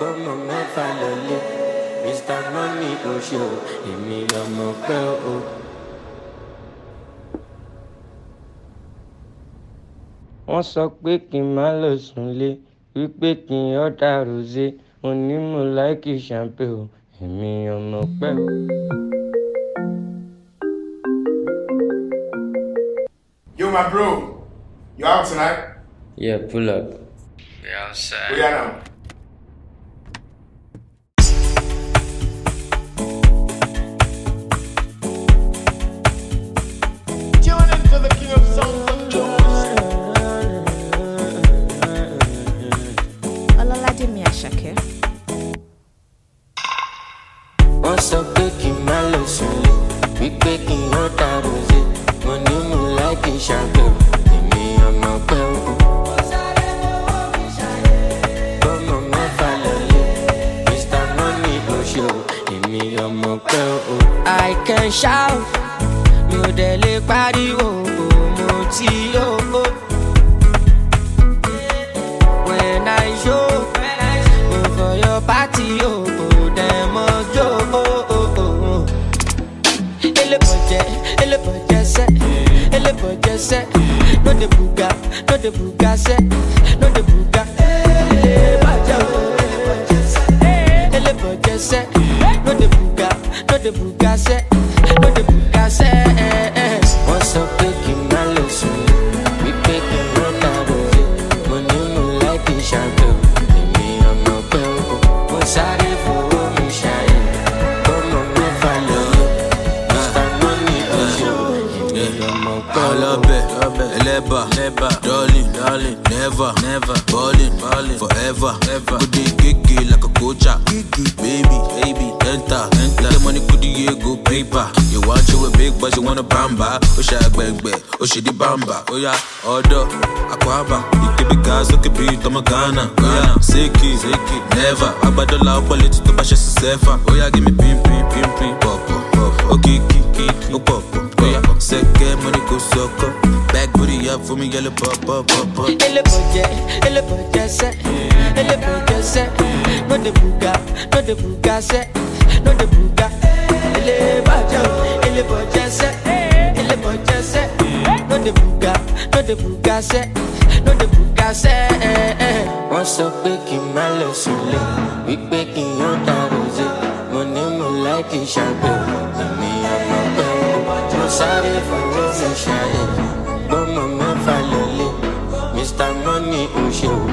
gbọ́mọ mẹ́fà lọlé Mr. Money oṣù èmi ọmọ pẹ́ o. Wọ́n sọ pé kí n má lọ sùnlé wípé kí n ọ̀dà rosé mo ní mo láìkì champagne o èmi ọmọ pẹ́ o. Yo, my bro, you out tonight? Yeah, pull up. We outside. Where you at now? Tune into the king of sounds of Jones. Ọlọ́ládé mi Àṣàkẹ́. Wọ́n sọ pé kí n má lọ sùnlé wípé kí n ọ̀dà rosé mo ní mo láìkì champagne èmi ọmọ pẹ́ o. Gbọ́mọ mẹ́fà lọlé Mr. Money oṣù èmi ọmọ pẹ́ o. I can shout mi ò dẹ̀ lè pariwo mo ti yó. When I show for your party dem must jó. Elebọjẹ sẹ, no dey buga sẹ, no dey buga. Elebọjẹ sẹ, no dey buga sẹ, no dey buga sẹ. Wọ́n sọ pé kí n má lọ sùn wípé kí n ọ̀dà rosé mo ní mo láìkì champagne èmi ọmọ pẹ́ o. Mo sáré fowó mi ṣayé gbọ́mọ mẹ́fà lọ́lọ́ Mr. Money oṣù èmi ọmọ pẹ́ o. Eleba, darling, never, ballin', forever. Good day, gigi like a coacha, baby, enter. The money could go paper. You want you a big, but you want a bamba. Osha gbegbe, oshi di bamba. Oya, order, akwaba. It could be gas, it could be Tomagana. Seki, never. Abadola, politics to bash sefa. Oya, give me pim, pop. Okay, kiki, pop. Oya, second money go sucker. Back booty up for me, yellow pop. Elebọjẹ sẹ, no dey buga sẹ, no dey buga. Elebọjẹ sẹ, no dey buga sẹ, no dey buga sẹ. Wọ́n sọ pé kí n má lọ sùnlé wípé kí n ọ̀dà rosé mo ní mo láìkì champagne èmi ọmọ pẹ́ o. Mo sáré fowó mi ṣayé gbọ́mọ mẹ́fà lọlé Mr. Money oṣù